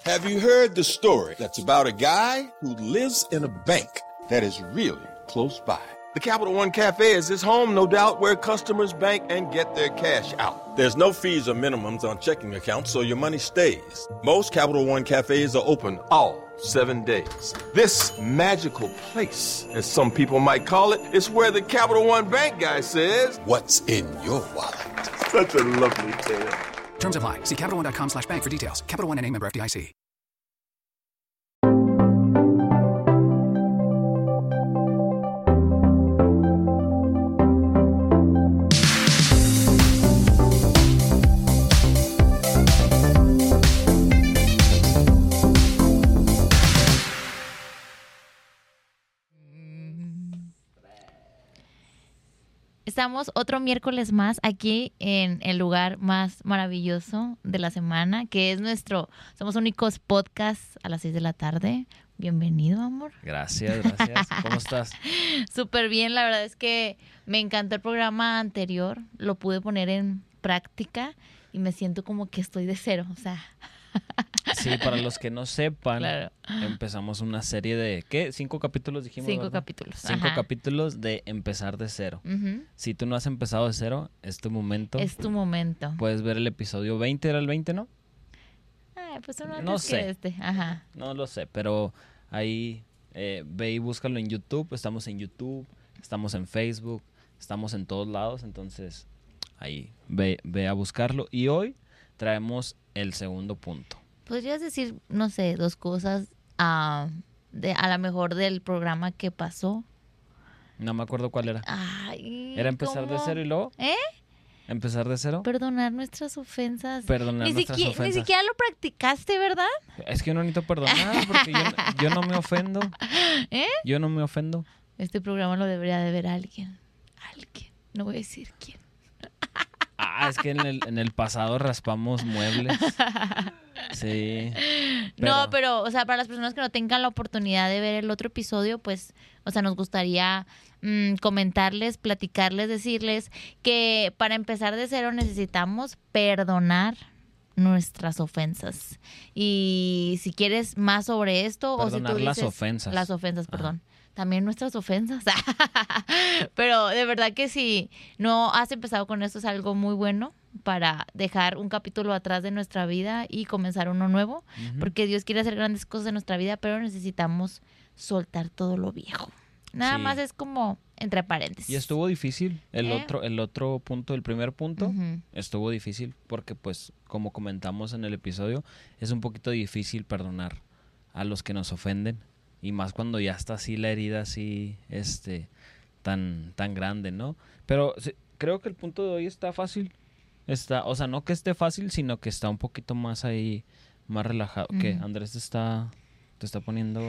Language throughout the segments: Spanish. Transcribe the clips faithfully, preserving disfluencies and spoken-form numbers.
Have you heard the story that's about a guy who lives in a bank that is really close by? The Capital One Cafe is his home, no doubt, where customers bank and get their cash out. There's no fees or minimums on checking accounts, so your money stays. Most Capital One Cafes are open all seven days. This magical place, as some people might call it, is where the Capital One Bank guy says, "What's in your wallet?" Such a lovely tale. Terms apply. See CapitalOne.com slash bank for details. Capital One N A member F D I C. Estamos otro miércoles más aquí en el lugar más maravilloso de la semana, que es nuestro Somos Únicos Podcast a las seis de la tarde. Bienvenido, amor. Gracias, gracias. ¿Cómo estás? Súper bien, la verdad es que me encantó el programa anterior, lo pude poner en práctica y me siento como que estoy de cero, o sea... Sí, para los que no sepan, claro. Empezamos una serie de, ¿qué? ¿Cinco capítulos dijimos? Cinco ¿verdad? capítulos. Cinco Ajá. capítulos de empezar de cero. Uh-huh. Si tú no has empezado de cero, es tu momento. Es tu momento. Puedes ver el episodio veinte, ¿era el veinte, no? Ah, pues uno antes No sé. que este. Ajá. No lo sé, pero ahí eh, ve y búscalo en YouTube. Estamos en YouTube, estamos en Facebook, estamos en todos lados, entonces ahí ve, ve a buscarlo. Y hoy traemos el segundo punto. ¿Podrías decir, no sé, dos cosas uh, de, a lo mejor del programa que pasó? No me acuerdo cuál era. Ay, ¿Era empezar ¿cómo? de cero y luego? ¿Eh? ¿Empezar de cero? Perdonar nuestras ofensas. Perdonar ni nuestras siquiera, ofensas. Ni siquiera lo practicaste, ¿verdad? Es que yo no necesito perdonar porque yo, yo no me ofendo. ¿Eh? Yo no me ofendo. Este programa lo debería de ver alguien. Alguien. No voy a decir quién. Ah, es que en el, en el pasado raspamos muebles. Sí. Pero... No, pero, o sea, para las personas que no tengan la oportunidad de ver el otro episodio, pues, o sea, nos gustaría mmm, comentarles, platicarles, decirles que para empezar de cero necesitamos perdonar nuestras ofensas. Y si quieres más sobre esto, perdonar o si tú dices, las ofensas. Las ofensas, perdón. Ajá. También nuestras ofensas. Pero de verdad que si no has empezado con esto es algo muy bueno para dejar un capítulo atrás de nuestra vida y comenzar uno nuevo. Uh-huh. Porque Dios quiere hacer grandes cosas en nuestra vida, pero necesitamos soltar todo lo viejo. Nada sí. más es como entre paréntesis. Y estuvo difícil. El ¿Eh? otro el otro punto, el primer punto, uh-huh. estuvo difícil porque, pues, como comentamos en el episodio, es un poquito difícil perdonar a los que nos ofenden. Y más cuando ya está así la herida así, este, tan, tan grande, ¿no? Pero sí, creo que el punto de hoy está fácil. Está, o sea, no que esté fácil, sino que está un poquito más ahí, más relajado. Uh-huh. ¿Qué? Andrés te está, te está poniendo...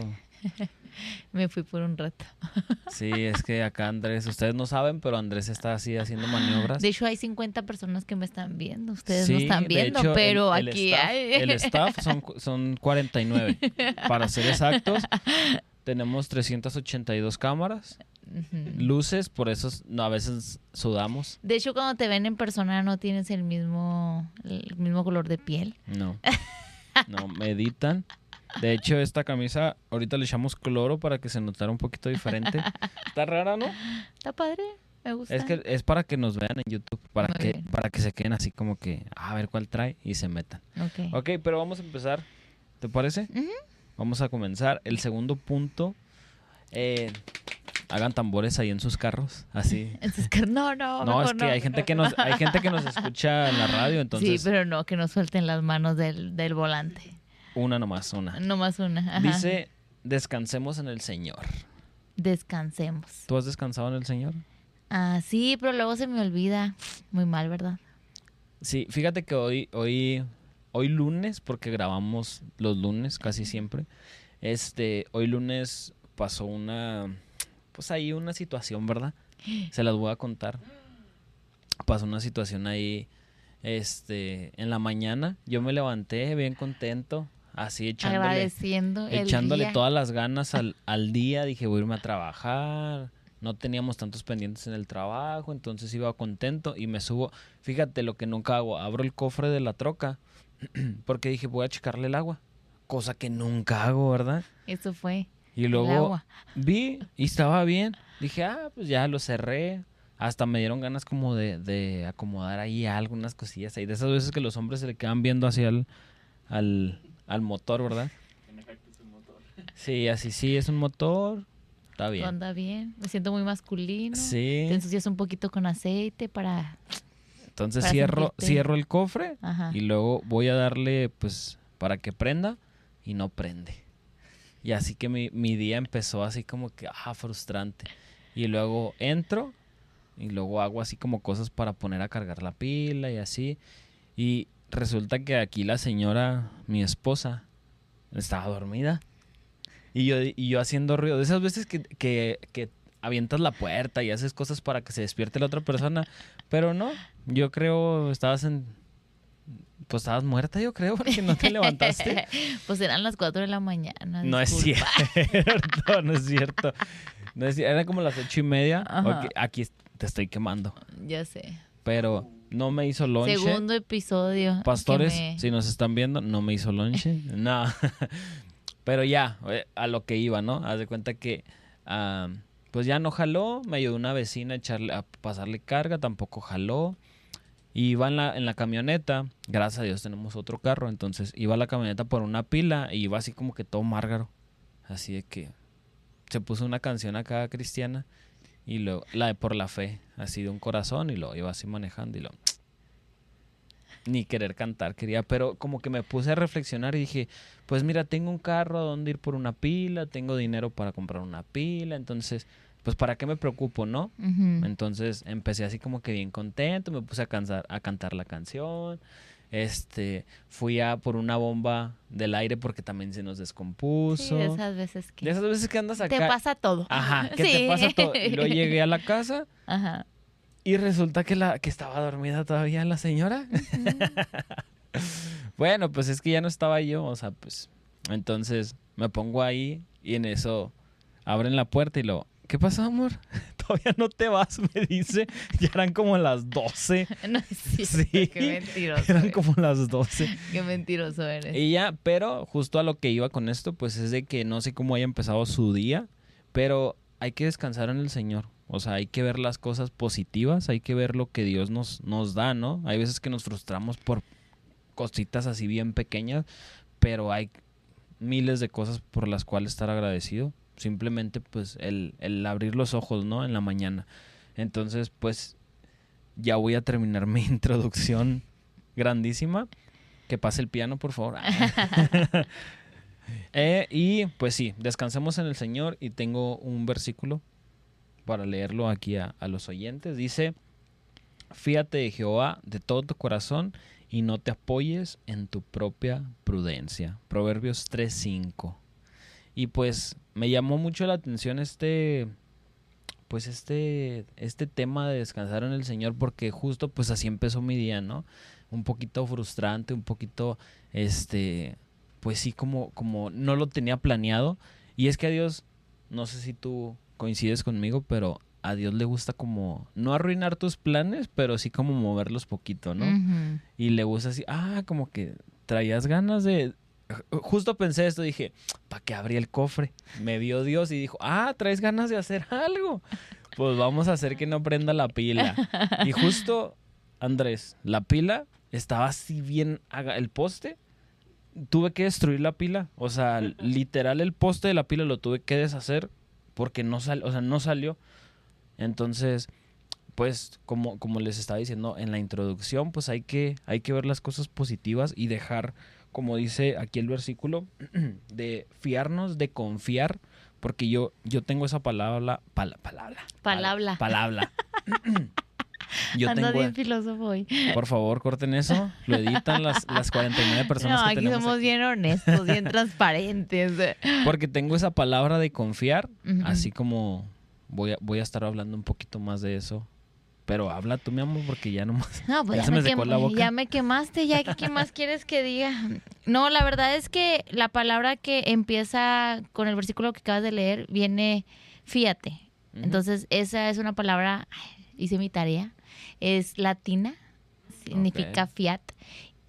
Me fui por un rato. Sí, es que acá Andrés, ustedes no saben, pero Andrés está así haciendo maniobras. De hecho, hay cincuenta personas que me están viendo. Ustedes sí, no están viendo, hecho, pero el, el aquí staff, hay... El staff son, son cuarenta y nueve. Para ser exactos, tenemos trescientas ochenta y dos cámaras, uh-huh. luces, por eso no, a veces sudamos. De hecho, cuando te ven en persona no tienes el mismo, el mismo color de piel. No, no, meditan. De hecho, esta camisa, ahorita le echamos cloro para que se notara un poquito diferente. Está rara, ¿no? Está padre, me gusta. Es que es para que nos vean en YouTube, para Muy que bien. para que se queden así como que, a ver cuál trae y se metan. Ok. Ok, pero vamos a empezar, ¿te parece? Uh-huh. Vamos a comenzar. El segundo punto, eh, hagan tambores ahí en sus carros, así. En sus car- no, no, No, es que no. hay gente que nos hay gente que nos escucha en la radio, entonces. Sí, pero no, que no suelten las manos del, del volante. Una nomás, una. No más una. Ajá. Dice, descansemos en el Señor. Descansemos. ¿Tú has descansado en el Señor? Ah, sí, pero luego se me olvida. Muy mal, ¿verdad? Sí, fíjate que hoy, hoy, hoy lunes, porque grabamos los lunes casi siempre, este, hoy lunes pasó una, pues ahí una situación, ¿verdad? Se las voy a contar. Pasó una situación ahí, este, en la mañana, yo me levanté bien contento, así echándole, agradeciendo el echándole día. todas las ganas al, al día, dije voy a irme a trabajar, no teníamos tantos pendientes en el trabajo, entonces iba contento y me subo, fíjate lo que nunca hago, abro el cofre de la troca, porque dije voy a checarle el agua, cosa que nunca hago, ¿verdad? Eso fue. Y el luego agua. vi y estaba bien. Dije, ah, pues ya lo cerré. Hasta me dieron ganas como de, de acomodar ahí algunas cosillas ahí. De esas veces que los hombres se le quedan viendo hacia el, al, al motor, ¿verdad? Sí, así sí, es un motor. Está bien. Anda bien. Me siento muy masculino. Sí. Te ensucias un poquito con aceite para... Entonces para cierro, sentirte- cierro el cofre Ajá. y luego voy a darle, pues, para que prenda y no prende. Y así que mi, mi día empezó así como que, ah, frustrante. Y luego entro y luego hago así como cosas para poner a cargar la pila y así. Y resulta que aquí la señora, mi esposa, estaba dormida. Y yo, y yo haciendo ruido. De esas veces que, que, que avientas la puerta y haces cosas para que se despierte la otra persona. Pero no, yo creo estabas en... Pues estabas muerta, yo creo, porque no te levantaste. Pues eran las cuatro de la mañana. No es disculpa. cierto, no es cierto. No es, era como las ocho y media. Ajá. Ok, aquí te estoy quemando. Ya sé. Pero no me hizo lonche. Segundo episodio. Pastores, que me- si nos están viendo, no me hizo lonche. No. Pero ya, eh, a lo que iba, ¿no? Haz de cuenta que ah, pues ya no jaló. Me ayudó una vecina a, echarle, a pasarle carga, tampoco jaló. Y iba en la, en la camioneta. Gracias a Dios tenemos otro carro. Entonces iba la camioneta por una pila y iba así como que todo márgaro. Así de que se puso una canción acá cristiana y luego la de Por la Fe, así de un corazón, y lo iba así manejando y lo ni querer cantar quería, pero como que me puse a reflexionar y dije, pues mira, tengo un carro a donde ir por una pila, tengo dinero para comprar una pila, entonces, pues para qué me preocupo, ¿no? Ujú. Entonces empecé así como que bien contento, me puse a, cansar, a cantar la canción, este, fui a por una bomba del aire porque también se nos descompuso. Sí, de esas veces que... De esas veces que andas acá. Te pasa todo. Ajá, que Sí. te pasa todo. Y luego llegué a la casa Ajá. y resulta que, la, que estaba dormida todavía la señora. Bueno, pues es que ya no estaba yo, o sea, pues... Entonces me pongo ahí y en eso abren la puerta y lo... ¿Qué pasó, amor? Todavía no te vas, me dice. Ya eran como las doce. No es cierto. Sí, Qué mentiroso. eran eres. como las doce. Qué mentiroso eres. Y ya, pero justo a lo que iba con esto, pues es de que no sé cómo haya empezado su día, pero hay que descansar en el Señor. O sea, hay que ver las cosas positivas, hay que ver lo que Dios nos, nos da, ¿no? Hay veces que nos frustramos por cositas así bien pequeñas, pero hay miles de cosas por las cuales estar agradecido. Simplemente, pues, el, el abrir los ojos, ¿no? En la mañana. Entonces, pues, ya voy a terminar mi introducción grandísima. Que pase el piano, por favor. eh, y, pues sí, descansemos en el Señor. Y tengo un versículo para leerlo aquí a, a los oyentes. Dice, fíate de Jehová de todo tu corazón y no te apoyes en tu propia prudencia. Proverbios tres cinco. Y pues me llamó mucho la atención este, pues este, este tema de descansar en el Señor, porque justo pues así empezó mi día, ¿no? Un poquito frustrante, un poquito, este, pues sí, como, como no lo tenía planeado. Y es que a Dios, no sé si tú coincides conmigo, pero a Dios le gusta como, no arruinar tus planes, pero sí como moverlos poquito, ¿no? Ujú. Y le gusta así, ah, como que traías ganas de... Justo pensé esto, dije, ¿para qué abrí el cofre? Me vio Dios y dijo, ah, traes ganas de hacer algo. Pues vamos a hacer que no prenda la pila. Y justo, Andrés, la pila estaba así bien, haga- el poste, tuve que destruir la pila. O sea, literal el poste de la pila lo tuve que deshacer porque no, sal, o sea, no salió. Entonces, pues, como, como les estaba diciendo en la introducción, pues hay que, hay que ver las cosas positivas y dejar, como dice aquí el versículo, de fiarnos, de confiar, porque yo, yo tengo esa palabra, pala, palabra, Palabra. palabra. Yo Ando tengo, bien filósofo hoy. por favor, corten eso, lo editan las, las cuarenta y nueve personas No, que aquí tenemos somos aquí. bien honestos, bien transparentes. Porque tengo esa palabra de confiar, Ujú. así como voy a, voy a estar hablando un poquito más de eso. Pero habla tú, mi amor, porque ya nomás... No, pues Ya ya, se me me secó quem- la boca. ya me quemaste, ya ¿qué más quieres que diga? No, la verdad es que la palabra que empieza con el versículo que acabas de leer viene fíate. Ujú. Entonces, esa es una palabra, ay, hice mi tarea, es latina, significa Ok. fiat.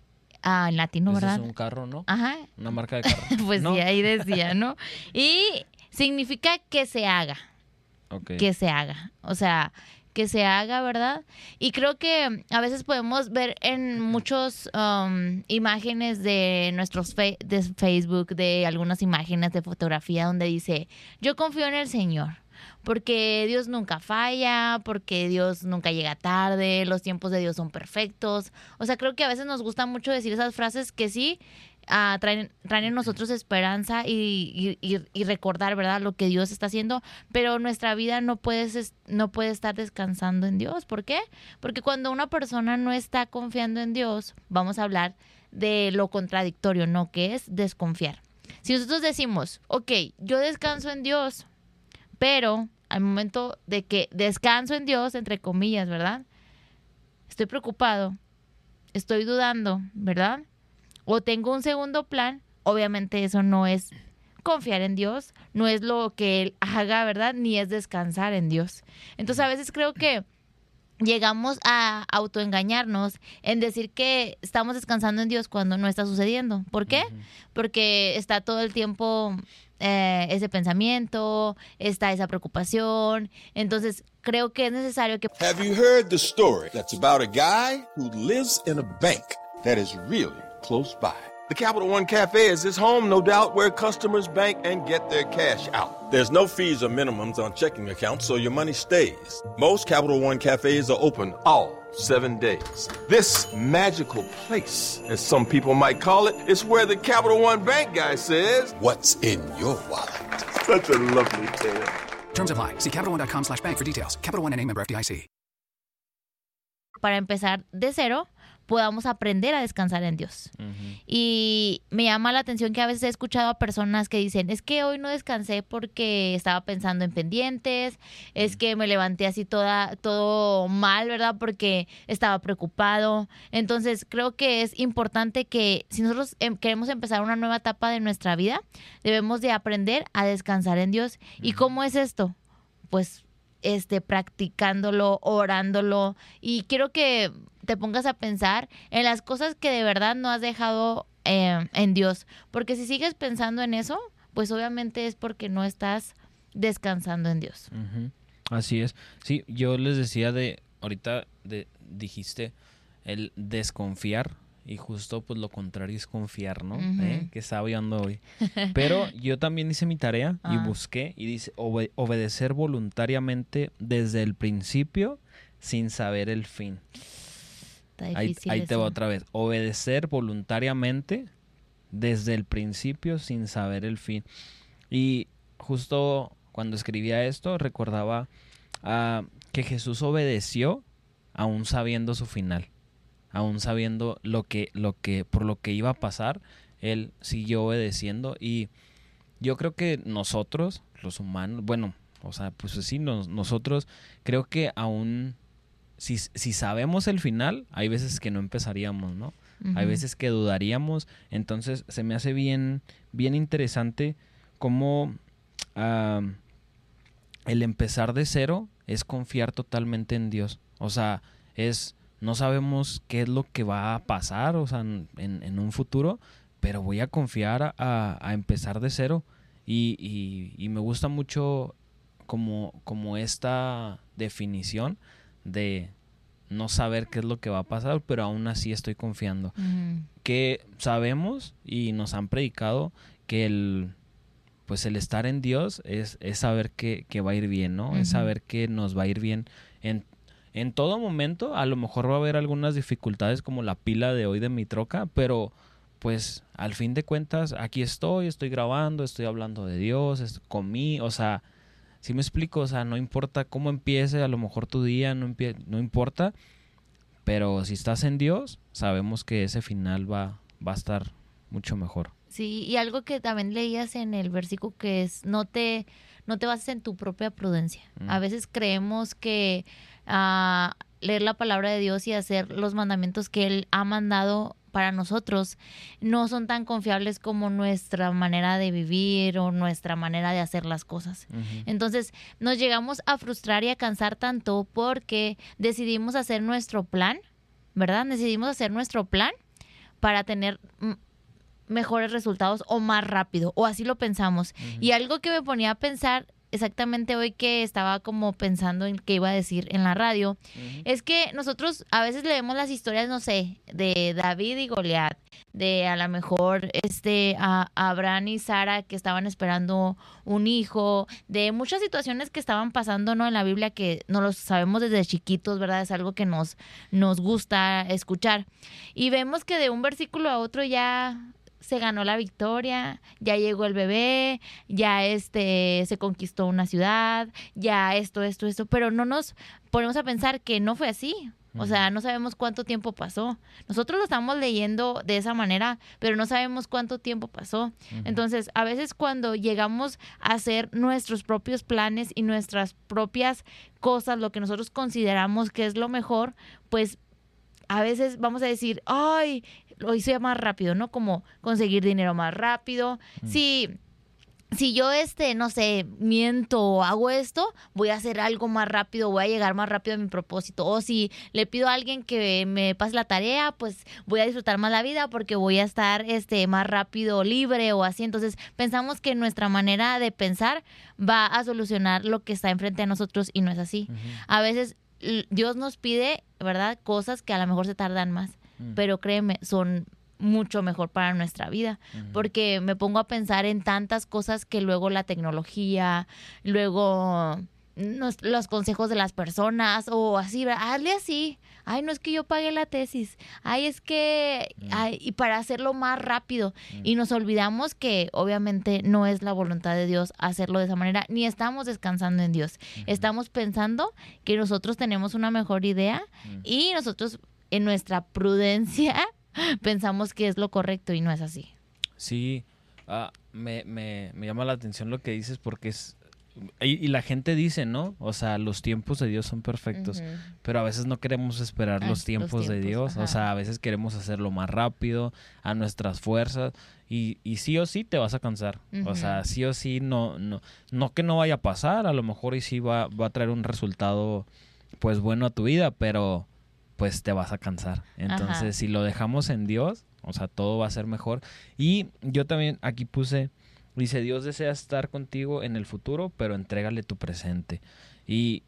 Ah, en latino, Ese ¿verdad? es un carro, ¿no? Ajá. Una marca de carro. Pues ¿No? sí, ahí decía, ¿no? Y significa que se haga, Ok. que se haga. O sea, que se haga, ¿verdad? Y creo que a veces podemos ver en muchos um, imágenes de nuestros fe- de Facebook, de algunas imágenes de fotografía donde dice, yo confío en el Señor, porque Dios nunca falla, porque Dios nunca llega tarde, los tiempos de Dios son perfectos. O sea, creo que a veces nos gusta mucho decir esas frases que sí, Uh, traen, traen en nosotros esperanza y, y, y, y recordar, ¿verdad?, lo que Dios está haciendo, pero nuestra vida no puede, no puede estar descansando en Dios. ¿Por qué? Porque cuando una persona no está confiando en Dios, vamos a hablar de lo contradictorio, ¿no?, que es desconfiar. Si nosotros decimos, ok, yo descanso en Dios, pero al momento de que descanso en Dios, entre comillas, ¿verdad?, estoy preocupado, estoy dudando, ¿verdad?, o tengo un segundo plan, obviamente eso no es confiar en Dios, no es lo que Él haga, ¿verdad? Ni es descansar en Dios. Entonces a veces creo que llegamos a autoengañarnos en decir que estamos descansando en Dios cuando no está sucediendo. ¿Por qué? Uh-huh. Porque está todo el tiempo eh, ese pensamiento, está esa preocupación. Entonces creo que es necesario que... Have you heard the story that's about a guy who lives in a bank that is really close by? The Capital One Cafe is his home, no doubt, where customers bank and get their cash out. There's no fees or minimums on checking accounts, so your money stays. Most Capital One Cafes are open all seven days. This magical place, as some people might call it, is where the Capital One Bank guy says, "What's in your wallet?" Such a lovely tale. Terms apply. See CapitalOne.com slash bank for details. Capital One N A member F D I C. Para empezar de cero, podamos aprender a descansar en Dios. Uh-huh. Y me llama la atención que a veces he escuchado a personas que dicen, es que hoy no descansé porque estaba pensando en pendientes, uh-huh. es que me levanté así toda, todo mal, ¿verdad? Porque estaba preocupado. Entonces creo que es importante que si nosotros em- queremos empezar una nueva etapa de nuestra vida, debemos de aprender a descansar en Dios. Uh-huh. ¿Y cómo es esto? Pues este, practicándolo, orándolo, y quiero que te pongas a pensar en las cosas que de verdad no has dejado eh, en Dios, porque si sigues pensando en eso, pues obviamente es porque no estás descansando en Dios. Uh-huh. Así es. Sí, yo les decía de, ahorita de, dijiste el desconfiar, y justo pues lo contrario es confiar, ¿no? Uh-huh. ¿Eh? Que sabio ando hoy. Pero yo también hice mi tarea y ah. busqué, y dice, obede- obedecer voluntariamente desde el principio sin saber el fin. Está ahí difícil ahí eso. te va otra vez. Obedecer voluntariamente desde el principio sin saber el fin. Y justo cuando escribía esto recordaba uh, que Jesús obedeció aún sabiendo su final. Aún sabiendo lo que, lo que, por lo que iba a pasar, él siguió obedeciendo. Y yo creo que nosotros, los humanos, bueno, o sea, pues sí, nos, nosotros creo que aún, si, si sabemos el final, hay veces que no empezaríamos, ¿no? Uh-huh. Hay veces que dudaríamos. Entonces se me hace bien, bien interesante cómo uh, el empezar de cero es confiar totalmente en Dios. O sea, es... No sabemos qué es lo que va a pasar, o sea, en, en un futuro, pero voy a confiar a, a, a empezar de cero. Y, y, y me gusta mucho como, como esta definición de no saber qué es lo que va a pasar, pero aún así estoy confiando. Uh-huh. Que sabemos y nos han predicado que el, pues el estar en Dios es, es saber que, que va a ir bien, ¿no? Uh-huh. Es saber que nos va a ir bien en En todo momento. A lo mejor va a haber algunas dificultades como la pila de hoy de mi troca, pero pues al fin de cuentas aquí estoy, estoy grabando, estoy hablando de Dios, es, comí, o sea, ¿sí me explico? O sea, no importa cómo empiece, a lo mejor tu día, no, empie- no importa, pero si estás en Dios, sabemos que ese final va, va a estar mucho mejor. Sí, y algo que también leías en el versículo que es, no te, no te bases en tu propia prudencia. Mm. A veces creemos que uh, leer la palabra de Dios y hacer los mandamientos que Él ha mandado para nosotros no son tan confiables como nuestra manera de vivir o nuestra manera de hacer las cosas. Uh-huh. Entonces nos llegamos a frustrar y a cansar tanto porque decidimos hacer nuestro plan, ¿verdad? Decidimos hacer nuestro plan para tener m- mejores resultados o más rápido, o así lo pensamos. Uh-huh. Y algo que me ponía a pensar exactamente hoy que estaba como pensando en qué iba a decir en la radio, uh-huh. es que nosotros a veces leemos las historias, no sé, de David y Goliat, de a lo mejor este a, a Abraham y Sara que estaban esperando un hijo, de muchas situaciones que estaban pasando, ¿no? En la Biblia que no lo sabemos desde chiquitos, ¿verdad? Es algo que nos, nos gusta escuchar. Y vemos que de un versículo a otro ya se ganó la victoria, ya llegó el bebé, ya este se conquistó una ciudad, ya esto, esto, esto, pero no nos ponemos a pensar que no fue así. O sea, no sabemos cuánto tiempo pasó. Nosotros lo estamos leyendo de esa manera, pero no sabemos cuánto tiempo pasó. Uh-huh. Entonces, a veces cuando llegamos a hacer nuestros propios planes y nuestras propias cosas, lo que nosotros consideramos que es lo mejor, pues a veces vamos a decir, ay, lo hice más rápido, ¿no? Como conseguir dinero más rápido. Mm. Si, si yo, este, no sé, miento o hago esto, voy a hacer algo más rápido, voy a llegar más rápido a mi propósito. O si le pido a alguien que me pase la tarea, pues voy a disfrutar más la vida porque voy a estar este, más rápido, libre o así. Entonces, pensamos que nuestra manera de pensar va a solucionar lo que está enfrente de nosotros y no es así. Uh-huh. A veces Dios nos pide, ¿verdad?, cosas que a lo mejor se tardan más, mm. pero créeme, son mucho mejor para nuestra vida, uh-huh. porque me pongo a pensar en tantas cosas que luego la tecnología, luego nos, los consejos de las personas o así, ¿verdad? Hazle así, ay, no es que yo pagué la tesis, ay, es que, mm. ay, y para hacerlo más rápido, mm. y nos olvidamos que obviamente no es la voluntad de Dios hacerlo de esa manera, ni estamos descansando en Dios, uh-huh. estamos pensando que nosotros tenemos una mejor idea mm. y nosotros en nuestra prudencia pensamos que es lo correcto y no es así. Sí, uh, me, me, me llama la atención lo que dices porque es Y, y la gente dice, ¿no? O sea, los tiempos de Dios son perfectos, uh-huh. pero a veces no queremos esperar los tiempos, los tiempos de Dios. Ajá. O sea, a veces queremos hacerlo más rápido, a nuestras fuerzas, y, y sí o sí te vas a cansar. Uh-huh. O sea, sí o sí no, no, no que no vaya a pasar, a lo mejor y sí va, va a traer un resultado pues bueno a tu vida, pero pues te vas a cansar. Entonces, Ajá. si lo dejamos en Dios, o sea, todo va a ser mejor. Y yo también aquí puse... Dice, Dios desea estar contigo en el futuro, pero entrégale tu presente. Y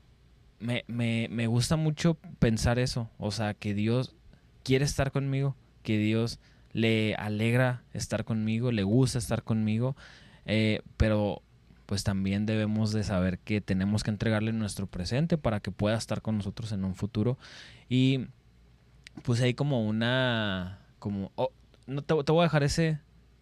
me, me, me gusta mucho pensar eso. O sea, que Dios quiere estar conmigo, que Dios le alegra estar conmigo, le gusta estar conmigo. Eh, pero pues también debemos de saber que tenemos que entregarle nuestro presente para que pueda estar con nosotros en un futuro. Y pues hay como una... como oh, no te, te voy a dejar ese...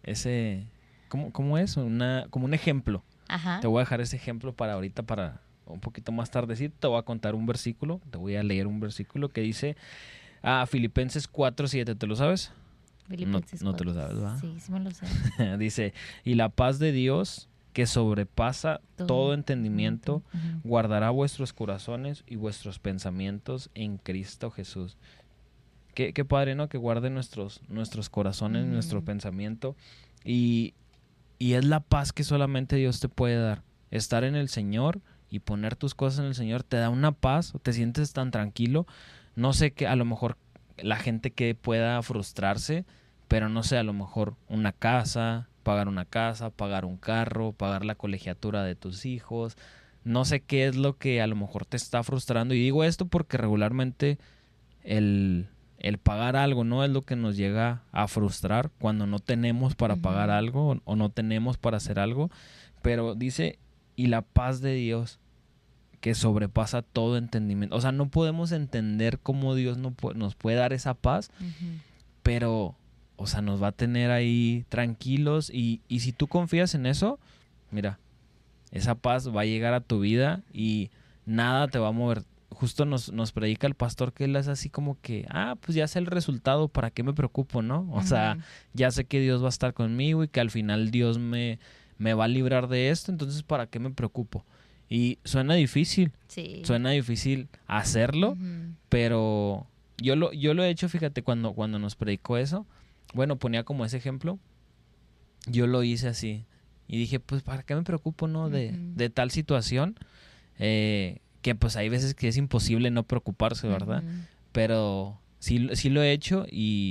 ese ¿Cómo, ¿Cómo es? Una, como un ejemplo. Ajá. Te voy a dejar ese ejemplo para ahorita, para un poquito más tardecito. Te voy a contar un versículo. Te voy a leer un versículo que dice ah, Filipenses cuatro siete. ¿Te lo sabes? Filipenses no, no te lo sabes, ¿verdad? Sí, sí me lo sé. Dice, y la paz de Dios, que sobrepasa todo, todo entendimiento, uh-huh. guardará vuestros corazones y vuestros pensamientos en Cristo Jesús. Qué, qué padre, ¿no? Que guarde nuestros, nuestros corazones, uh-huh. nuestro pensamiento. Y... Y es la paz que solamente Dios te puede dar. Estar en el Señor y poner tus cosas en el Señor te da una paz, te sientes tan tranquilo. No sé, que a lo mejor la gente que pueda frustrarse, pero no sé, a lo mejor una casa, pagar una casa, pagar un carro, pagar la colegiatura de tus hijos. No sé qué es lo que a lo mejor te está frustrando. Y digo esto porque regularmente el... el pagar algo no es lo que nos llega a frustrar cuando no tenemos para uh-huh. pagar algo o no tenemos para hacer algo. Pero dice, y la paz de Dios que sobrepasa todo entendimiento. O sea, no podemos entender cómo Dios no pu- nos puede dar esa paz, uh-huh. pero, o sea, nos va a tener ahí tranquilos. Y, y si tú confías en eso, mira, esa paz va a llegar a tu vida y nada te va a mover. Justo nos, nos predica el pastor que él es así como que, ah, pues ya sé el resultado, ¿para qué me preocupo, no? O uh-huh. sea, ya sé que Dios va a estar conmigo y que al final Dios me, me va a librar de esto, entonces ¿para qué me preocupo? Y suena difícil, sí. suena difícil hacerlo, uh-huh. pero yo lo, yo lo he hecho, fíjate, cuando, cuando nos predicó eso, bueno, ponía como ese ejemplo, yo lo hice así y dije, pues ¿para qué me preocupo, no? De, uh-huh. de tal situación, eh... que pues hay veces que es imposible no preocuparse, ¿verdad? Uh-huh. Pero sí, sí lo he hecho y,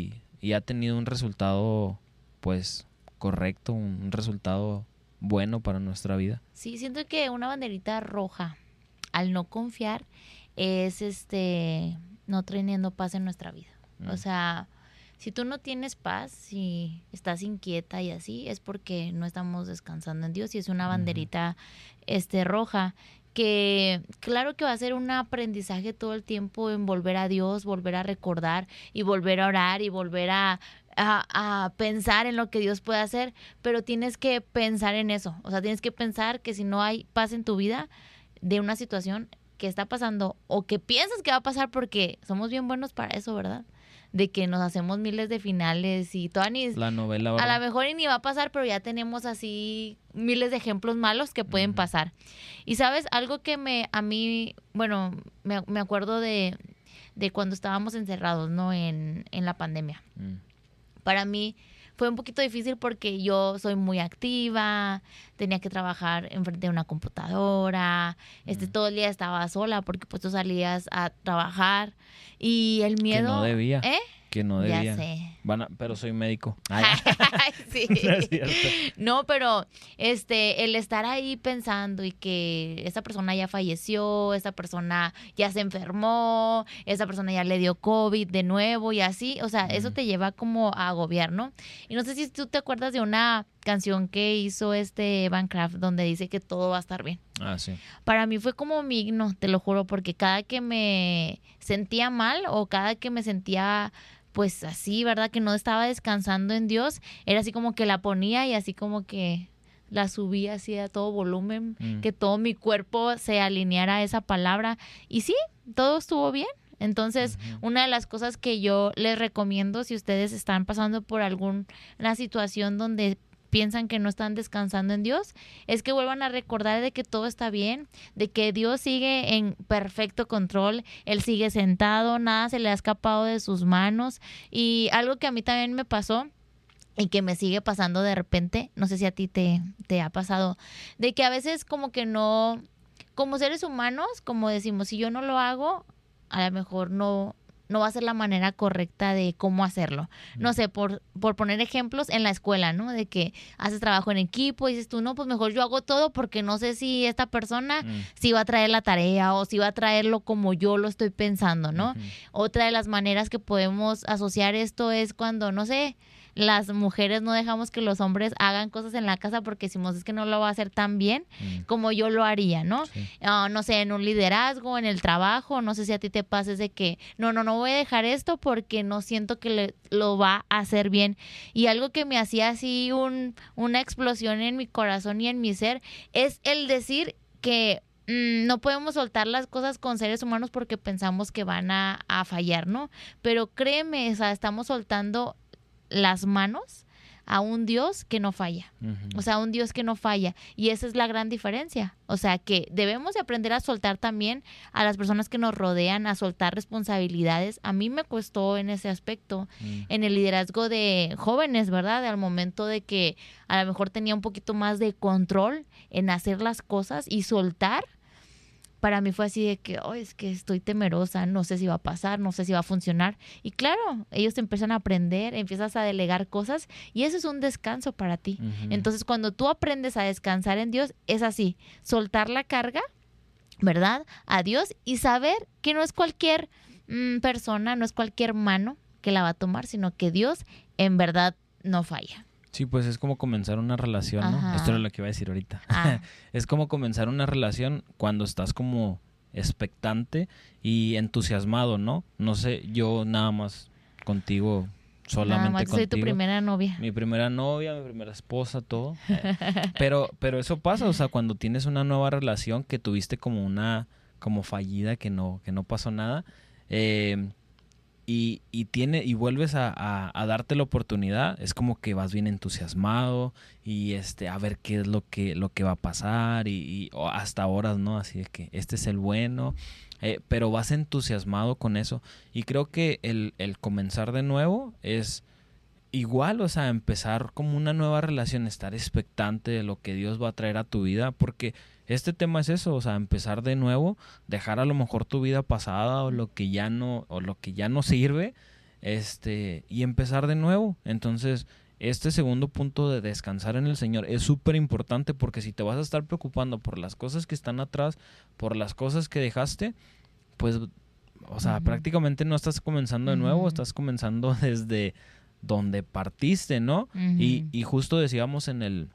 y ha tenido un resultado, pues, correcto, un resultado bueno para nuestra vida. Sí, siento que una banderita roja al no confiar es este no teniendo paz en nuestra vida. Mm. O sea, si tú no tienes paz, si estás inquieta y así, es porque no estamos descansando en Dios y es una banderita uh-huh. este roja que claro que va a ser un aprendizaje todo el tiempo en volver a Dios, volver a recordar y volver a orar y volver a A, a pensar en lo que Dios puede hacer, pero tienes que pensar en eso, o sea, tienes que pensar que si no hay paz en tu vida de una situación que está pasando o que piensas que va a pasar, porque somos bien buenos para eso, ¿verdad? De que nos hacemos miles de finales y toda ni... La novela, ¿verdad? A lo mejor ni va a pasar, pero ya tenemos así miles de ejemplos malos que pueden uh-huh. pasar. Y ¿sabes? Algo que me a mí, bueno, me, me acuerdo de, de cuando estábamos encerrados, ¿no? En, en la pandemia. Uh-huh. Para mí fue un poquito difícil porque yo soy muy activa, tenía que trabajar enfrente de una computadora, este, mm. todo el día estaba sola porque pues tú salías a trabajar y el miedo... Que no debía. ¿Eh? Que no debía. Ya sé. Van a, pero soy médico. Ay. Sí. No es cierto. No, pero este, el estar ahí pensando y que esa persona ya falleció, esa persona ya se enfermó, esa persona ya le dio COVID de nuevo y así, o sea, mm. eso te lleva como a agobiar, ¿no? Y no sé si tú te acuerdas de una canción que hizo este Van Craft donde dice que todo va a estar bien. Ah, sí. Para mí fue como mi himno, te lo juro, porque cada que me sentía mal o cada que me sentía pues así, ¿verdad? Que no estaba descansando en Dios, era así como que la ponía y así como que la subía así a todo volumen, mm. que todo mi cuerpo se alineara a esa palabra. Y sí, todo estuvo bien. Entonces, uh-huh. una de las cosas que yo les recomiendo, si ustedes están pasando por alguna situación donde piensan que no están descansando en Dios, es que vuelvan a recordar de que todo está bien, de que Dios sigue en perfecto control, Él sigue sentado, nada se le ha escapado de sus manos. Y algo que a mí también me pasó y que me sigue pasando de repente, no sé si a ti te, te ha pasado, de que a veces como que no, como seres humanos, como decimos, si yo no lo hago, a lo mejor no... no va a ser la manera correcta de cómo hacerlo. No sé, por, por poner ejemplos en la escuela, ¿no? De que haces trabajo en equipo y dices tú, no, pues mejor yo hago todo porque no sé si esta persona mm. si va a traer la tarea o si va a traerlo como yo lo estoy pensando, ¿no? Uh-huh. Otra de las maneras que podemos asociar esto es cuando, no sé, las mujeres no dejamos que los hombres hagan cosas en la casa porque decimos es que no lo va a hacer tan bien mm. como yo lo haría, ¿no? Sí. Uh, no sé, en un liderazgo, en el trabajo, no sé si a ti te pases de que no, no, no voy a dejar esto porque no siento que le, lo va a hacer bien. Y algo que me hacía así un, una explosión en mi corazón y en mi ser es el decir que mm, no podemos soltar las cosas con seres humanos porque pensamos que van a, a fallar, ¿no? Pero créeme, o sea, estamos soltando las manos a un Dios que no falla, uh-huh. o sea, un Dios que no falla, y esa es la gran diferencia, o sea, que debemos de aprender a soltar también a las personas que nos rodean, a soltar responsabilidades. A mí me costó en ese aspecto, uh-huh. en el liderazgo de jóvenes, ¿verdad? Al momento de que a lo mejor tenía un poquito más de control en hacer las cosas y soltar. Para mí fue así de que, oh, es que estoy temerosa, no sé si va a pasar, no sé si va a funcionar. Y claro, ellos te empiezan a aprender, empiezas a delegar cosas y eso es un descanso para ti. Uh-huh. Entonces, cuando tú aprendes a descansar en Dios, es así, soltar la carga, ¿verdad? A Dios y saber que no es cualquier mmm, persona, no es cualquier mano que la va a tomar, sino que Dios en verdad no falla. Sí, pues es como comenzar una relación, ¿no? Ajá. Esto era lo que iba a decir ahorita. Ah. Es como comenzar una relación cuando estás como expectante y entusiasmado, ¿no? No sé, yo nada más contigo, solamente nada más, contigo. soy tu primera novia. Mi primera novia, mi primera esposa, todo. Pero, pero eso pasa, o sea, cuando tienes una nueva relación que tuviste como una, como fallida, que no, que no pasó nada, eh... Y, y tiene y vuelves a, a, a darte la oportunidad, es como que vas bien entusiasmado y este a ver qué es lo que lo que va a pasar y, y o hasta horas, ¿no? Así de que este es el bueno, eh, pero vas entusiasmado con eso. Y creo que el, el comenzar de nuevo es igual, o sea, empezar como una nueva relación, estar expectante de lo que Dios va a traer a tu vida, porque este tema es eso, o sea, empezar de nuevo, dejar a lo mejor tu vida pasada o lo que ya no, o lo que ya no sirve, este, y empezar de nuevo. Entonces, este segundo punto de descansar en el Señor es súper importante, porque si te vas a estar preocupando por las cosas que están atrás, por las cosas que dejaste, pues, o sea, uh-huh. prácticamente no estás comenzando de nuevo, uh-huh. estás comenzando desde donde partiste, ¿no? Uh-huh. Y, y justo decíamos en el,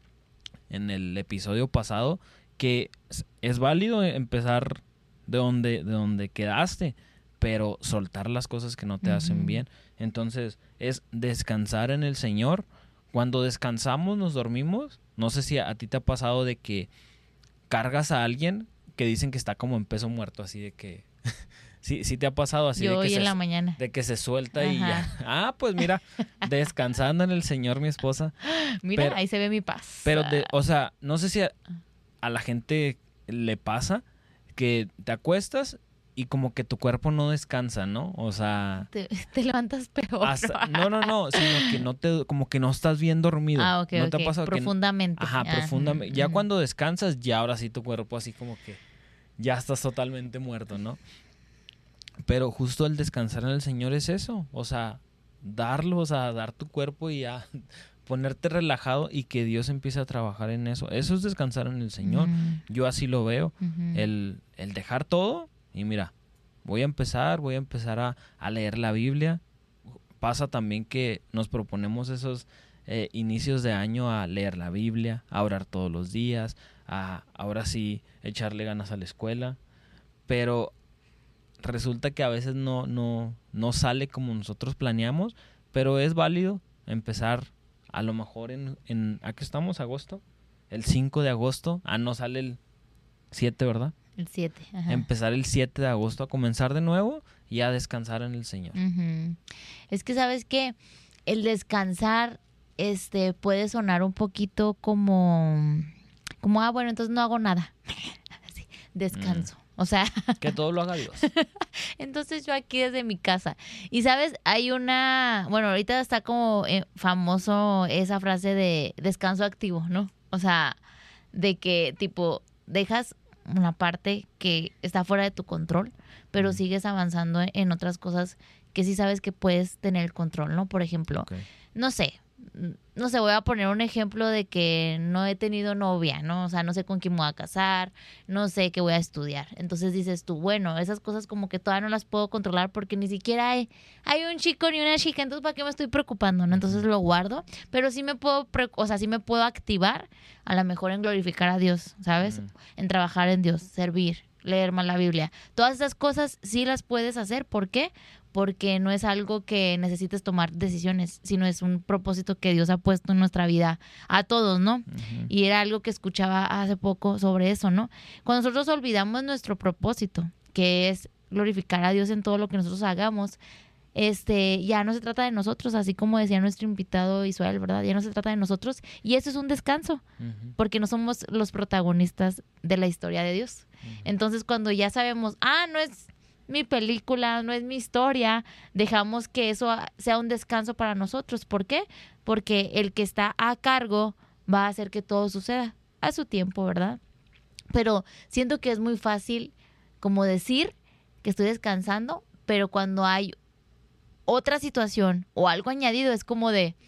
en el episodio pasado que es válido empezar de donde, de donde quedaste, pero soltar las cosas que no te uh-huh. hacen bien. Entonces, es descansar en el Señor. Cuando descansamos, nos dormimos. No sé si a, a ti te ha pasado de que cargas a alguien que dicen que está como en peso muerto, así de que... sí, sí te ha pasado así. Yo de que hoy se, en la mañana. De que se suelta Ajá. y ya. Ah, pues mira, descansando en el Señor, mi esposa. Mira, pero, ahí se ve mi paz. Pero, de, o sea, no sé si a, a la gente le pasa que te acuestas y como que tu cuerpo no descansa, ¿no? O sea... Te, te levantas peor. Hasta, no, no, no, sino que no te, como que no estás bien dormido. Ah, ok, ¿No ok. te ha pasado profundamente. Que, ajá, ah, profundamente. Uh, ya uh. cuando descansas, ya ahora sí tu cuerpo así como que ya estás totalmente muerto, ¿no? Pero justo el descansar en el Señor es eso. O sea, darlo, o sea, dar tu cuerpo y ya ponerte relajado y que Dios empiece a trabajar en eso. Eso es descansar en el Señor. Uh-huh. Yo así lo veo. Uh-huh. El, el dejar todo y mira, voy a empezar, voy a empezar a, a leer la Biblia. Pasa también que nos proponemos esos eh, inicios de año a leer la Biblia, a orar todos los días, a ahora sí echarle ganas a la escuela. Pero resulta que a veces no, no, no sale como nosotros planeamos, pero es válido empezar a lo mejor en, en ¿a qué estamos? ¿Agosto? El cinco de agosto. Ah, no sale el siete, ¿verdad? El siete, ajá. Empezar el siete de agosto a comenzar de nuevo y a descansar en el Señor. Uh-huh. Es que, ¿sabes qué? El descansar este, puede sonar un poquito como, como ah, bueno, entonces no hago nada. Sí, descanso. Mm. O sea... Que todo lo haga Dios. Entonces yo aquí desde mi casa. Y, ¿sabes? Hay una... Bueno, ahorita está como eh, famoso esa frase de descanso activo, ¿no? O sea, de que, tipo, dejas una parte que está fuera de tu control, pero mm. sigues avanzando en otras cosas que sí sabes que puedes tener el control, ¿no? Por ejemplo, okay. no sé... No sé, voy a poner un ejemplo de que no he tenido novia, ¿no? O sea, no sé con quién me voy a casar, no sé qué voy a estudiar. Entonces dices tú, bueno, esas cosas como que todavía no las puedo controlar porque ni siquiera hay, hay un chico ni una chica, entonces ¿para qué me estoy preocupando, no? Entonces lo guardo, pero sí me puedo, o sea, sí me puedo activar a lo mejor en glorificar a Dios, ¿sabes? Mm. En trabajar en Dios, servir, leer más la Biblia. Todas esas cosas sí las puedes hacer. ¿Por qué? Porque no es algo que necesites tomar decisiones, sino es un propósito que Dios ha puesto en nuestra vida a todos, ¿no? Uh-huh. Y era algo que escuchaba hace poco sobre eso, ¿no? Cuando nosotros olvidamos nuestro propósito, que es glorificar a Dios en todo lo que nosotros hagamos, este, ya no se trata de nosotros, así como decía nuestro invitado Israel, ¿verdad? Ya no se trata de nosotros y eso es un descanso, uh-huh. porque no somos los protagonistas de la historia de Dios. Uh-huh. Entonces, cuando ya sabemos, ah, no es mi película, no es mi historia, dejamos que eso sea un descanso para nosotros. ¿Por qué? Porque el que está a cargo va a hacer que todo suceda a su tiempo, ¿verdad? Pero siento que es muy fácil como decir que estoy descansando, pero cuando hay otra situación o algo añadido es como de,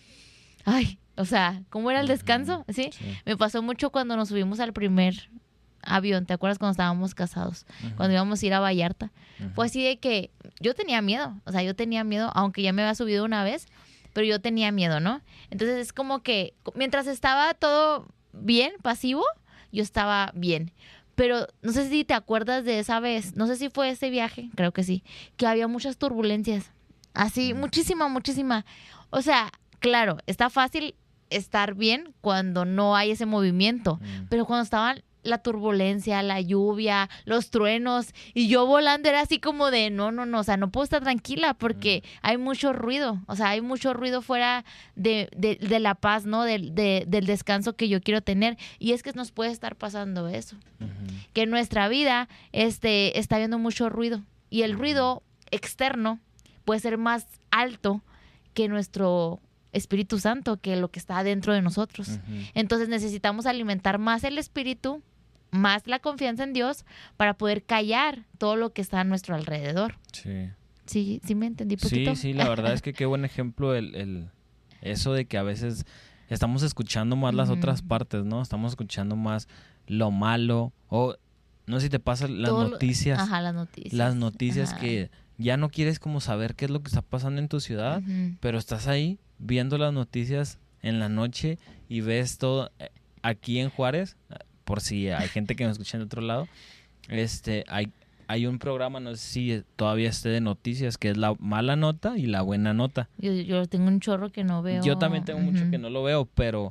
ay, o sea, ¿cómo era el descanso? ¿Sí? Sí. Me pasó mucho cuando nos subimos al primer avión, ¿te acuerdas cuando estábamos casados? Uh-huh. Cuando íbamos a ir a Vallarta. Uh-huh. Fue así de que yo tenía miedo, o sea, yo tenía miedo, aunque ya me había subido una vez, pero yo tenía miedo, ¿no? Entonces es como que mientras estaba todo bien, pasivo, yo estaba bien. Pero no sé si te acuerdas de esa vez, no sé si fue ese viaje, creo que sí, que había muchas turbulencias, así, uh-huh. muchísima, muchísima. O sea, claro, está fácil estar bien cuando no hay ese movimiento, uh-huh. pero cuando estaban la turbulencia, la lluvia, los truenos, y yo volando era así como de, no, no, no, o sea, no puedo estar tranquila porque uh-huh. hay mucho ruido, o sea, hay mucho ruido fuera de, de, de la paz, ¿no? De, de, del descanso que yo quiero tener, y es que nos puede estar pasando eso, uh-huh. que en nuestra vida este, está habiendo mucho ruido, y el ruido externo puede ser más alto que nuestro Espíritu Santo, que lo que está dentro de nosotros. Uh-huh. Entonces necesitamos alimentar más el Espíritu, más la confianza en Dios, para poder callar todo lo que está a nuestro alrededor. Sí. Sí, sí me entendí poquito. Sí, sí, la verdad es que qué buen ejemplo el, el eso de que a veces estamos escuchando más las Ujú. otras partes, ¿no? Estamos escuchando más lo malo o no sé si te pasa las Todo lo- noticias, Ajá, las noticias. las noticias Ajá. que ya no quieres como saber qué es lo que está pasando en tu ciudad, Ujú. pero estás ahí viendo las noticias en la noche y ves todo eh, aquí en Juárez, por si hay gente que nos escucha en otro lado, este hay hay un programa, no sé si todavía esté de noticias, que es la mala nota y la buena nota. Yo, yo tengo un chorro que no veo. Yo también tengo mucho Ujú. que no lo veo, pero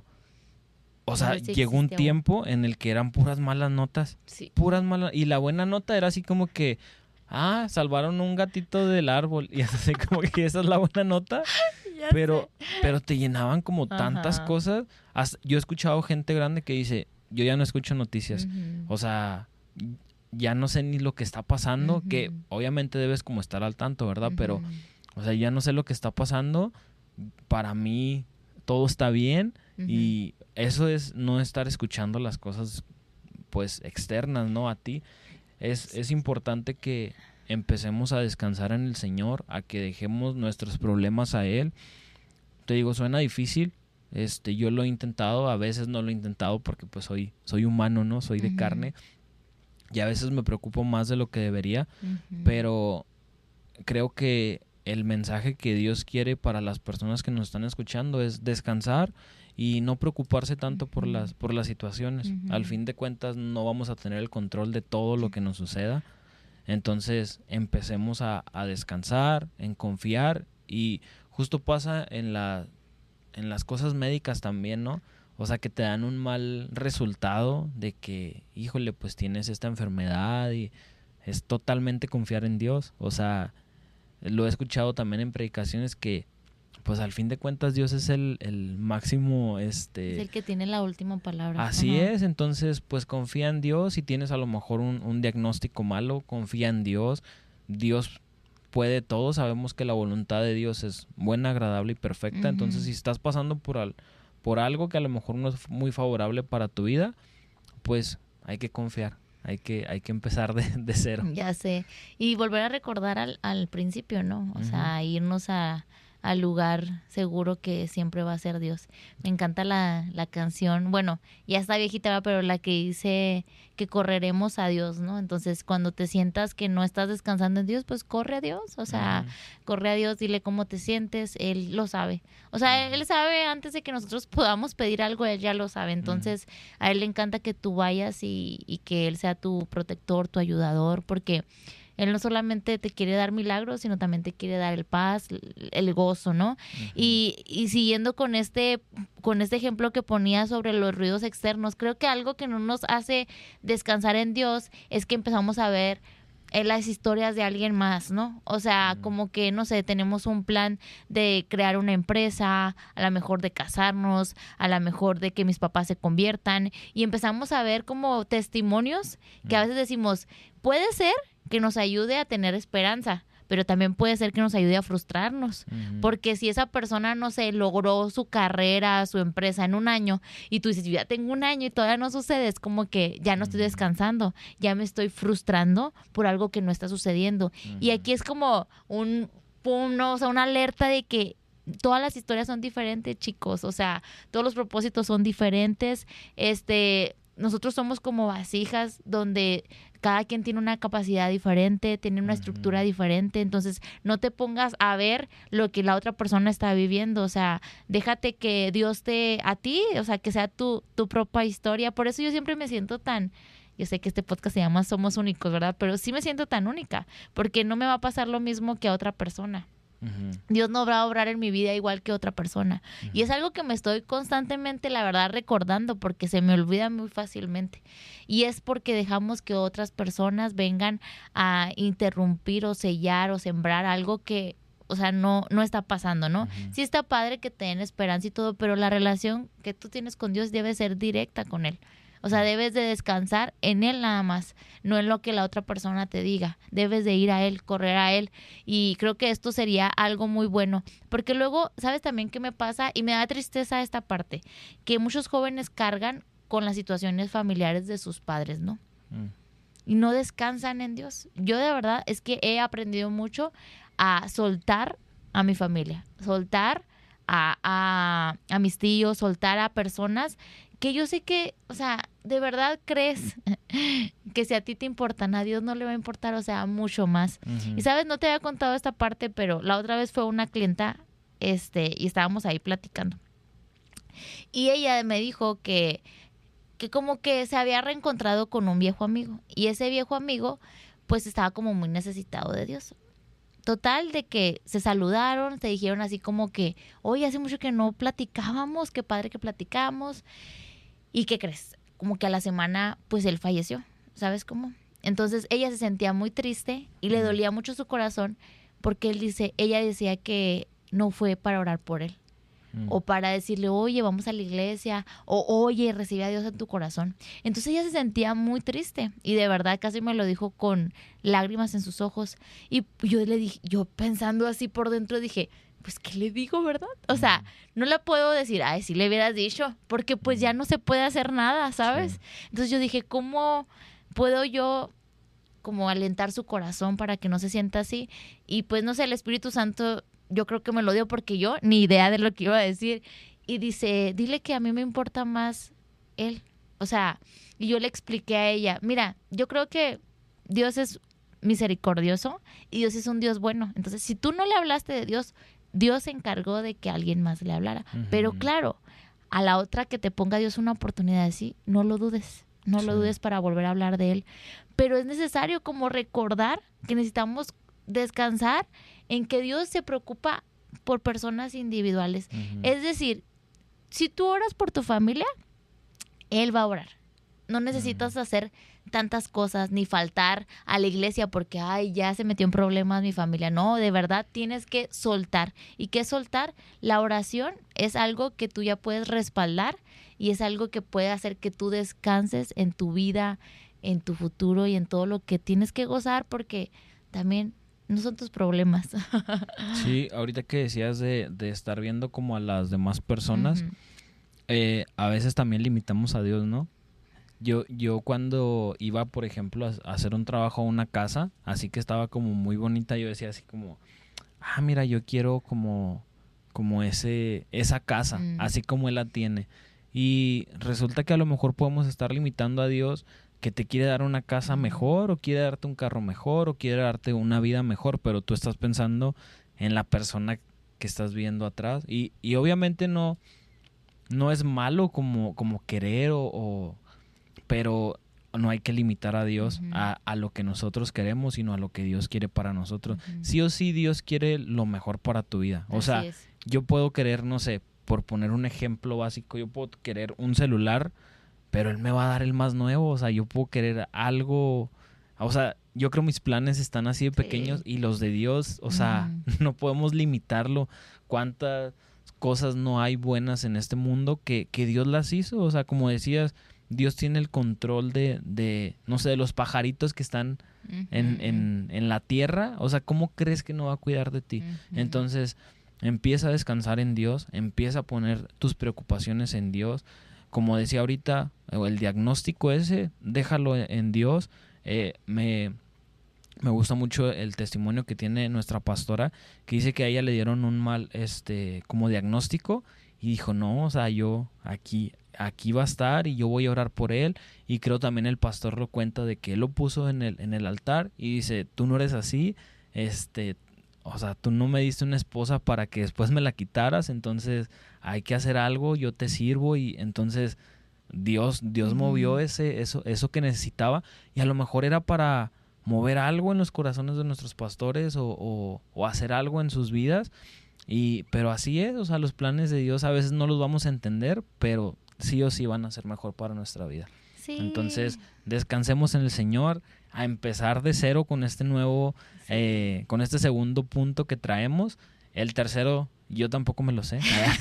o A sea, ver si llegó un existe aún. tiempo en el que eran puras malas notas, Sí. puras malas, y la buena nota era así como que ah, salvaron un gatito del árbol y así como que esa es la buena nota. Ya Pero, sé. pero te llenaban como tantas Ajá. cosas. Hasta- yo he escuchado gente grande que dice, yo ya no escucho noticias. Ujú. O sea, ya no sé ni lo que está pasando, Ujú. que obviamente debes como estar al tanto, ¿verdad? Pero, Ujú. o sea, ya no sé lo que está pasando. Para mí todo está bien Ujú. y eso es no estar escuchando las cosas pues externas, ¿no? A ti. Es, es importante que empecemos a descansar en el Señor, a que dejemos nuestros problemas a Él. Te digo, suena difícil. Este, yo lo he intentado, a veces no lo he intentado porque pues soy, soy humano, ¿no? Soy de Ujú. carne. Y a veces me preocupo más de lo que debería. Ujú. Pero creo que el mensaje que Dios quiere para las personas que nos están escuchando es descansar y no preocuparse tanto por Ujú. las, por las situaciones. Ujú. Al fin de cuentas no vamos a tener el control de todo lo que nos suceda. Entonces empecemos a, a descansar, en confiar, y justo pasa en, la, en las cosas médicas también, ¿no? O sea, que te dan un mal resultado de que, híjole, pues tienes esta enfermedad y es totalmente confiar en Dios. O sea, lo he escuchado también en predicaciones que, pues al fin de cuentas Dios es el, el máximo, este... Es el que tiene la última palabra. Así Ajá. es, entonces pues confía en Dios. Si tienes a lo mejor un, un diagnóstico malo, confía en Dios. Dios puede todo, sabemos que la voluntad de Dios es buena, agradable y perfecta. Ujú. Entonces si estás pasando por, al, por algo que a lo mejor no es muy favorable para tu vida, pues hay que confiar, hay que, hay que empezar de, de cero. Ya sé. Y volver a recordar al, al principio, ¿no? O Ujú. sea, irnos a, al lugar seguro que siempre va a ser Dios. Me encanta la, la canción, bueno, ya está viejita, ¿verdad? Pero la que dice que correremos a Dios, ¿no? Entonces, cuando te sientas que no estás descansando en Dios, pues corre a Dios. O sea, Ujú. corre a Dios, dile cómo te sientes, Él lo sabe. O sea, Él sabe antes de que nosotros podamos pedir algo, Él ya lo sabe. Entonces, a Él le encanta que tú vayas y, y que Él sea tu protector, tu ayudador, porque Él no solamente te quiere dar milagros, sino también te quiere dar el paz, el gozo, ¿no? Ujú. Y, y siguiendo con este, con este ejemplo que ponía sobre los ruidos externos, creo que algo que no nos hace descansar en Dios es que empezamos a ver eh, las historias de alguien más, ¿no? O sea, Mm. como que, no sé, tenemos un plan de crear una empresa, a lo mejor de casarnos, a lo mejor de que mis papás se conviertan, y empezamos a ver como testimonios que a veces decimos, puede ser que nos ayude a tener esperanza, pero también puede ser que nos ayude a frustrarnos. Ujú. Porque si esa persona, no sé, logró su carrera, su empresa en un año, y tú dices, yo ya tengo un año y todavía no sucede, es como que ya no estoy Ujú. descansando, ya me estoy frustrando por algo que no está sucediendo. Y aquí es como un, pum, no, o sea, una alerta de que todas las historias son diferentes, chicos. O sea, todos los propósitos son diferentes. Este, nosotros somos como vasijas donde cada quien tiene una capacidad diferente, tiene una Ujú. estructura diferente. Entonces, no te pongas a ver lo que la otra persona está viviendo. O sea, déjate que Dios te, a ti, o sea, que sea tu, tu propia historia. Por eso yo siempre me siento tan... Yo sé que este podcast se llama Somos Únicos, ¿verdad? Pero sí me siento tan única, porque no me va a pasar lo mismo que a otra persona. Ujú. Dios no va a obrar en mi vida igual que otra persona. Y es algo que me estoy constantemente, la verdad, recordando, porque se me olvida muy fácilmente. Y es porque dejamos que otras personas vengan a interrumpir o sellar o sembrar algo que, o sea, no, no está pasando, ¿no? Ujú. Sí está padre que te den esperanza y todo, pero la relación que tú tienes con Dios debe ser directa con Él. O sea, debes de descansar en Él nada más, no en lo que la otra persona te diga. Debes de ir a Él, correr a Él. Y creo que esto sería algo muy bueno. Porque luego, ¿sabes también qué me pasa? Y me da tristeza esta parte, que muchos jóvenes cargan con las situaciones familiares de sus padres, ¿no? Mm. y no descansan en Dios. Yo de verdad es que he aprendido mucho a soltar a mi familia, soltar a, a, a mis tíos, soltar a personas que yo sé que, o sea, de verdad crees que si a ti te importan, a Dios no le va a importar, o sea, mucho más. Uh-huh. Y sabes, no te había contado esta parte, pero la otra vez fue una clienta, este, y estábamos ahí platicando. Y ella me dijo que, que como que se había reencontrado con un viejo amigo. Y ese viejo amigo, pues estaba como muy necesitado de Dios. Total, de que se saludaron, se dijeron así como que, oye, hace mucho que no platicábamos, qué padre que platicamos. ¿Y qué crees? Como que a la semana, pues él falleció, ¿sabes cómo? Entonces ella se sentía muy triste y le dolía mucho su corazón porque él dice, ella decía que no fue para orar por él. Mm. O para decirle, oye, vamos a la iglesia, o oye, recibe a Dios en tu corazón. Entonces ella se sentía muy triste y de verdad casi me lo dijo con lágrimas en sus ojos. Y yo le dije, yo pensando así por dentro dije, pues, ¿qué le digo, verdad? O mm. sea, no la puedo decir, ay, si le hubieras dicho, porque pues ya no se puede hacer nada, ¿sabes? Sí. Entonces yo dije, ¿cómo puedo yo como alentar su corazón para que no se sienta así? Y pues no sé, el Espíritu Santo yo creo que me lo dio porque yo ni idea de lo que iba a decir. Y dice, dile que a mí me importa más él. O sea, y yo le expliqué a ella, mira, yo creo que Dios es misericordioso y Dios es un Dios bueno. Entonces, si tú no le hablaste de Dios, Dios se encargó de que alguien más le hablara. Uh-huh. Pero claro, a la otra que te ponga Dios una oportunidad de sí, no lo dudes. No sí. lo dudes para volver a hablar de él. Pero es necesario como recordar que necesitamos descansar en que Dios se preocupa por personas individuales. Uh-huh. Es decir, si tú oras por tu familia, Él va a orar. No necesitas uh-huh. hacer tantas cosas, ni faltar a la iglesia porque, ay, ya se metió en problemas mi familia. No, de verdad tienes que soltar. ¿Y qué soltar? La oración es algo que tú ya puedes respaldar y es algo que puede hacer que tú descanses en tu vida, en tu futuro y en todo lo que tienes que gozar porque también no son tus problemas. Sí, ahorita que decías de, de estar viendo como a las demás personas, uh-huh. eh, a veces también limitamos a Dios, ¿no? Yo, yo cuando iba, por ejemplo, a hacer un trabajo a una casa, así que estaba como muy bonita, yo decía así como, ah, mira, yo quiero como, como ese, esa casa, uh-huh. así como Él la tiene. Y resulta que a lo mejor podemos estar limitando a Dios que te quiere dar una casa mejor o quiere darte un carro mejor o quiere darte una vida mejor, pero tú estás pensando en la persona que estás viendo atrás y, y obviamente no, no es malo como, como querer o, o pero no hay que limitar a Dios uh-huh. a, a lo que nosotros queremos, sino a lo que Dios quiere para nosotros. Uh-huh. Sí o sí Dios quiere lo mejor para tu vida. O Así sea, es. Yo puedo querer, no sé, por poner un ejemplo básico, yo puedo querer un celular, pero Él me va a dar el más nuevo, o sea, yo puedo querer algo, o sea, yo creo mis planes están así de pequeños sí. y los de Dios, o sea, mm. no podemos limitarlo. ¿Cuántas cosas no hay buenas en este mundo que, que Dios las hizo? O sea, como decías, Dios tiene el control de, de no sé, de los pajaritos que están uh-huh. en, en, en la tierra, o sea, ¿cómo crees que no va a cuidar de ti? Uh-huh. Entonces, empieza a descansar en Dios, empieza a poner tus preocupaciones en Dios. Como decía ahorita, el diagnóstico ese, déjalo en Dios. Eh, me, me gusta mucho el testimonio que tiene nuestra pastora, que dice que a ella le dieron un mal este como diagnóstico y dijo, no, o sea, yo aquí, aquí va a estar y yo voy a orar por él. Y creo también el pastor lo cuenta de que él lo puso en el, en el altar y dice, tú no eres así, este... O sea, tú no me diste una esposa para que después me la quitaras, entonces hay que hacer algo, yo te sirvo y entonces Dios, Dios uh-huh. movió ese, eso, eso que necesitaba y a lo mejor era para mover algo en los corazones de nuestros pastores o, o, o hacer algo en sus vidas, y, pero así es, o sea, los planes de Dios a veces no los vamos a entender, pero sí o sí van a ser mejor para nuestra vida. Sí. Entonces, descansemos en el Señor, a empezar de cero con este nuevo, sí. eh, con este segundo punto que traemos. El tercero, yo tampoco me lo sé.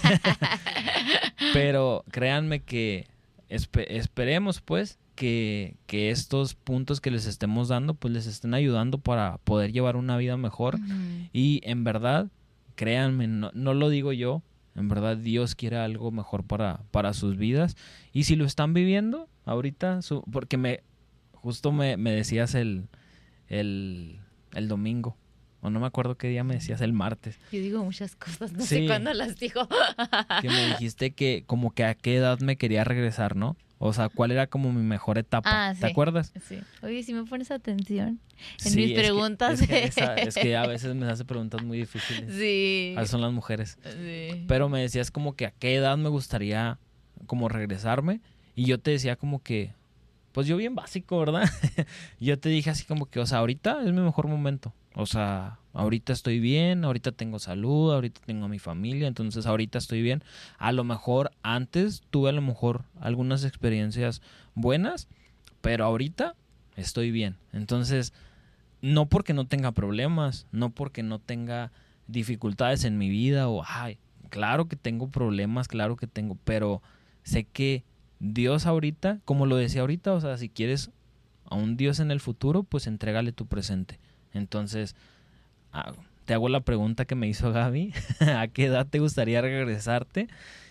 Pero créanme que esp- esperemos pues que, que estos puntos que les estemos dando pues les estén ayudando para poder llevar una vida mejor. Uh-huh. Y en verdad, créanme, no, no lo digo yo, en verdad Dios quiere algo mejor para, para sus vidas. Y si lo están viviendo ahorita, su, porque me... justo me, me decías el, el, el domingo, o no me acuerdo qué día me decías, el martes. Yo digo muchas cosas, no Sí. sé cuándo las digo. Que me dijiste que como que a qué edad me quería regresar, ¿no? O sea, ¿cuál era como mi mejor etapa? Ah, ¿Te sí. acuerdas? Sí. Oye, si me pones atención en Sí, mis es que- preguntas. Es que, esa- es que a veces me hace preguntas muy difíciles. Sí. A veces son las mujeres. Sí. Pero me decías como que a qué edad me gustaría como regresarme. Y yo te decía como que, pues yo bien básico, ¿verdad? Yo te dije así como que, o sea, ahorita es mi mejor momento. O sea, ahorita estoy bien, ahorita tengo salud, ahorita tengo a mi familia, entonces ahorita estoy bien. A lo mejor antes tuve a lo mejor algunas experiencias buenas, pero ahorita estoy bien. Entonces, no porque no tenga problemas, no porque no tenga dificultades en mi vida o, ay, claro que tengo problemas, claro que tengo, pero sé que Dios ahorita, como lo decía ahorita, o sea, si quieres a un Dios en el futuro, pues entrégale tu presente. Entonces, ah, te hago la pregunta que me hizo Gaby, ¿a qué edad te gustaría regresarte?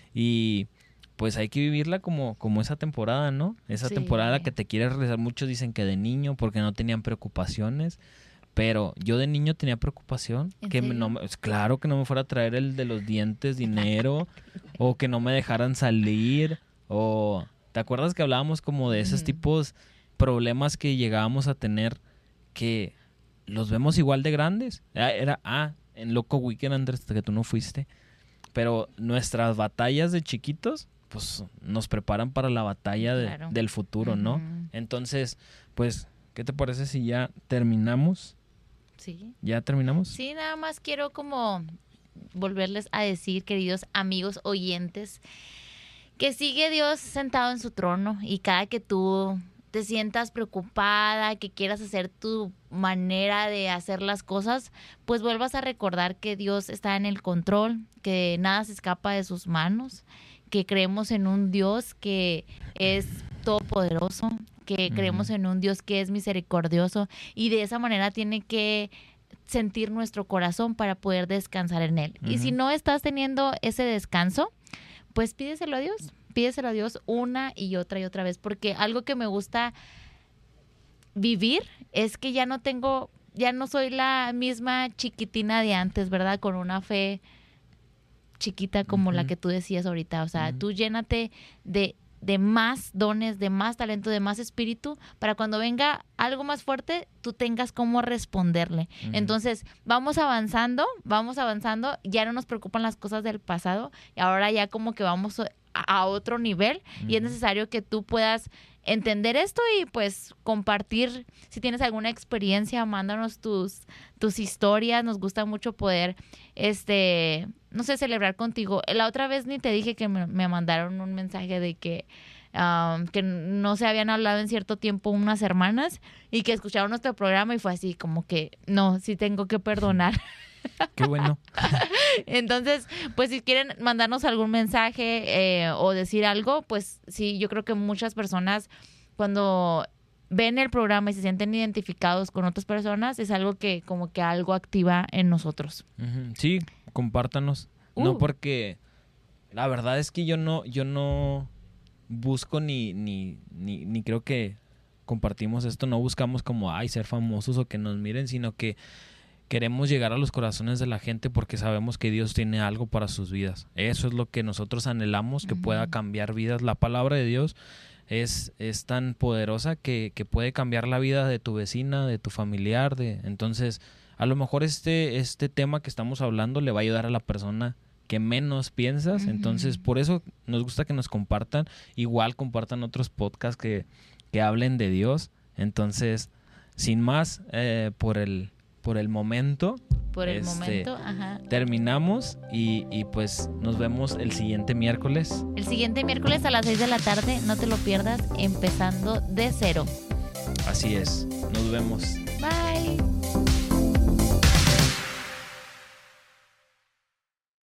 Y pues hay que vivirla como, como esa temporada, ¿no? Esa Sí. temporada que te quieres regresar. Muchos dicen que de niño porque no tenían preocupaciones, pero yo de niño tenía preocupación. ¿En Que me- serio? no me- claro que no me fuera a traer el de los dientes dinero o que no me dejaran salir o... ¿Te acuerdas que hablábamos como de esos Ujú. tipos problemas que llegábamos a tener que los vemos igual de grandes? Era, era ah, en Loco Weekend, Andrés, que tú no fuiste. Pero nuestras batallas de chiquitos, pues nos preparan para la batalla de- Claro. del futuro, ¿no? Ujú. Entonces, pues, ¿qué te parece si ya terminamos? Sí. ¿Ya terminamos? Sí, nada más quiero como volverles a decir, queridos amigos oyentes, que sigue Dios sentado en su trono y cada que tú te sientas preocupada, que quieras hacer tu manera de hacer las cosas, pues vuelvas a recordar que Dios está en el control, que nada se escapa de sus manos, que creemos en un Dios que es todopoderoso, que Ujú. creemos en un Dios que es misericordioso y de esa manera tiene que sentir nuestro corazón para poder descansar en Él. Y si Ujú. no estás teniendo ese descanso, pues pídeselo a Dios, pídeselo a Dios una y otra y otra vez, porque algo que me gusta vivir es que ya no tengo, ya no soy la misma chiquitina de antes, ¿verdad? Con una fe chiquita como la Ujú. que tú decías ahorita, o sea, Ujú. tú llénate de, de más dones, de más talento, de más espíritu, para cuando venga algo más fuerte, tú tengas cómo responderle. Ujú. Entonces, vamos avanzando, vamos avanzando, ya no nos preocupan las cosas del pasado, y ahora ya como que vamos a, a otro nivel, y es Ujú. necesario que tú puedas entender esto y pues compartir, si tienes alguna experiencia, mándanos tus, tus historias, nos gusta mucho poder, este, no sé, celebrar contigo. La otra vez ni te dije que me, me mandaron un mensaje de que, um, que no se habían hablado en cierto tiempo unas hermanas y que escucharon nuestro programa y fue así como que, no, sí tengo que perdonar. Qué bueno. Entonces, pues si quieren mandarnos algún mensaje eh, o decir algo, pues sí, yo creo que muchas personas cuando ven el programa y se sienten identificados con otras personas, es algo que como que algo activa en nosotros. Ujú. Sí, compártanos. No Uh. porque la verdad es que yo no, yo no busco ni, ni, ni, ni creo que compartimos esto, no buscamos como ay ser famosos o que nos miren, sino que queremos llegar a los corazones de la gente porque sabemos que Dios tiene algo para sus vidas. Eso es lo que nosotros anhelamos, que Ujú. pueda cambiar vidas. La palabra de Dios es, es tan poderosa que, que puede cambiar la vida de tu vecina, de tu familiar. De, entonces, a lo mejor este, este tema que estamos hablando le va a ayudar a la persona que menos piensas. Ujú. Entonces, por eso nos gusta que nos compartan. Igual compartan otros podcasts que, que hablen de Dios. Entonces, sin más, eh, por el... por el momento. Por el este, momento, ajá. Terminamos y, y pues nos vemos el siguiente miércoles. El siguiente miércoles a las seis de la tarde, no te lo pierdas, empezando de cero. Así es. Nos vemos. Bye.